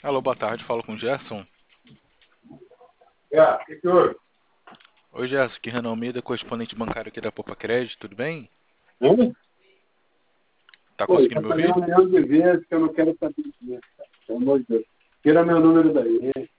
Alô, boa tarde, falo com o Gerson. O que houve? Oi, Gerson, aqui Renan Almeida, correspondente bancário aqui da Popa Crédito, tudo bem? Hein? Tá Pô, conseguindo já me falei ouvir? um milhão de vezes que eu não quero saber disso, cara. Pelo amor de Deus. Tira meu número daí.